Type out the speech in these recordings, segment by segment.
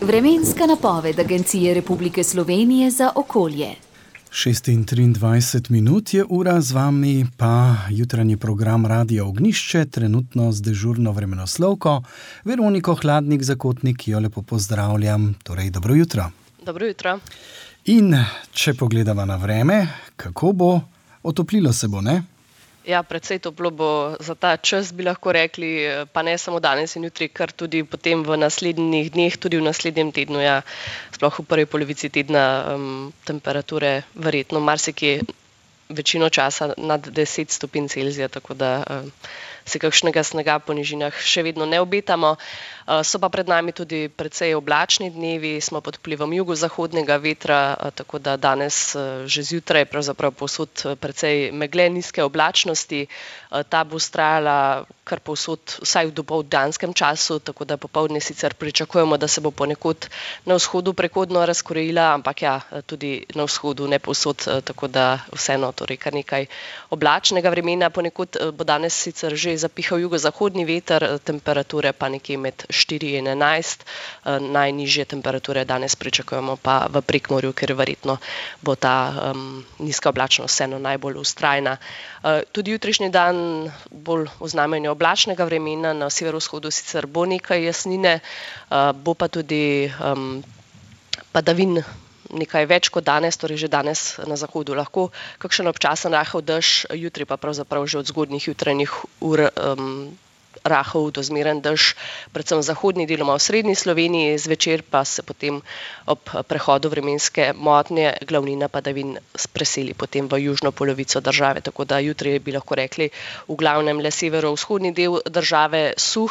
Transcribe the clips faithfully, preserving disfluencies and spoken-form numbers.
Vremenska napoved Agencije Republike Slovenije za okolje. šest in triindvajset minut je ura, z vami pa jutranji program Radia Ognjišče, trenutno z dežurno vremenoslovko. Veroniko Hladnik-Zakotnik, ki jo lepo pozdravljam. Torej, dobro jutro. Dobro jutro. In če pogledava na vreme, kako bo? Otoplilo se bo, ne? Ja, precej toplo bo za ta čas, bi lahko rekli, pa ne samo danes in jutri, kar tudi potem v naslednjih dneh, tudi v naslednjem tednu, ja, sploh v prvi polovici tedna um, temperature verjetno marsikje večino časa nad deset stopinj Celzija, tako da um, se kakšnega snega po nižinah še vedno ne obetamo. Uh, so pa pred nami tudi precej oblačni dnevi, smo pod vplivom jugozahodnega vetra, uh, tako da danes uh, že zjutraj pravzaprav povsod uh, precej megle, nizke oblačnosti. Uh, ta bo vztrajala kar povsod, vsaj v dopoldanskem času, tako da popoldne sicer pričakujemo, da se bo ponekod na vzhodu prehodno razkrojila, ampak ja, tudi na vzhodu ne povsod, uh, tako da vseeno torej kar nekaj oblačnega vremena. Ponekod uh, bo danes sicer že zapihal jugozahodni veter, temperature pa nekje med štiri in enajst, najnižje temperature danes pričakujemo pa v Prekmorju, ker verjetno bo ta um, nizka oblačnost vseeno najbolj vztrajna. Uh, tudi jutrišnji dan bolj v znamenju oblačnega vremena, na severovzhodu sicer bo nekaj jasnine, uh, bo pa tudi um, padavin nekaj več kot danes, torej že danes na zahodu lahko kakšen občasen rahel dež, jutri pa pravzaprav že od zgodnjih jutranjih ur um, rahel do zmeren dež, predvsem v zahodni, deloma v srednji Sloveniji, zvečer pa se potem ob prehodu vremenske motnje glavnina padavin preseli potem v južno polovico države, tako da jutri bi lahko rekli v glavnem le severovzhodni del države suh.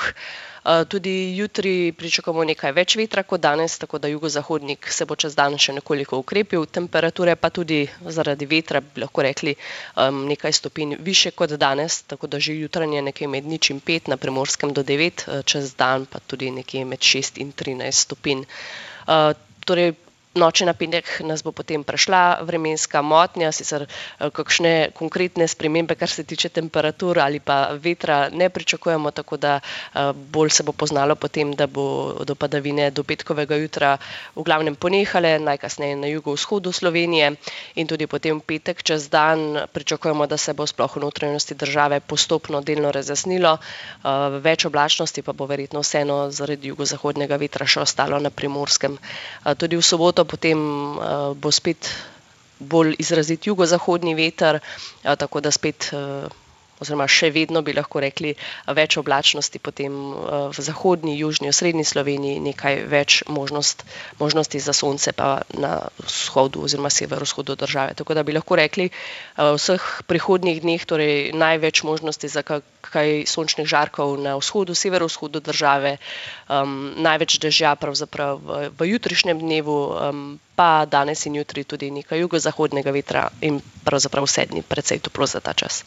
Tudi jutri pričakujemo nekaj več vetra kot danes, tako da jugozahodnik se bo čez dan še nekoliko ukrepil, temperature pa tudi zaradi vetra, bi lahko rekli, nekaj stopinj više kot danes, tako da že jutranje nekaj med nič in pet, na Primorskem do devet, čez dan pa tudi nekaj med šest in trinajst stopinj. Torej, noči na petek nas bo potem prešla vremenska motnja, sicer kakšne konkretne spremembe, kar se tiče temperatur ali pa vetra, ne pričakujemo, tako da bolj se bo poznalo potem, da bo do padavine do petkovega jutra v glavnem ponehale, najkasneje na jugovzhodu Slovenije, in tudi potem v petek čez dan pričakujemo, da se bo sploh v notranjosti države postopno delno razjasnilo. Več oblačnosti pa bo verjetno vseeno zaradi jugozahodnega vetra še ostalo na Primorskem. Tudi v soboto potem uh, bo spet bolj izrazit jugozahodni veter, uh, tako da spet, uh, oziroma še vedno bi lahko rekli, več oblačnosti potem uh, v zahodni, južni, v srednji Sloveniji, nekaj več možnost, možnosti za sonce pa na vzhodu oziroma severovzhodu države. Tako da bi lahko rekli, uh, v vseh prihodnjih dneh torej največ možnosti za kaj sončnih žarkov na vzhodu, severovzhodu države, um, največ dežja pravzaprav v, v jutrišnjem dnevu, um, pa danes in jutri tudi nekaj jugozahodnega vetra in pravzaprav vse dni precej toplo za ta čas.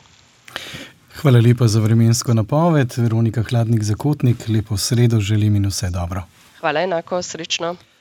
Hvala lepa za vremensko napoved. Veronika Hladnik-Zakotnik, lepo sredo želim in vse dobro. Hvala enako, srečno.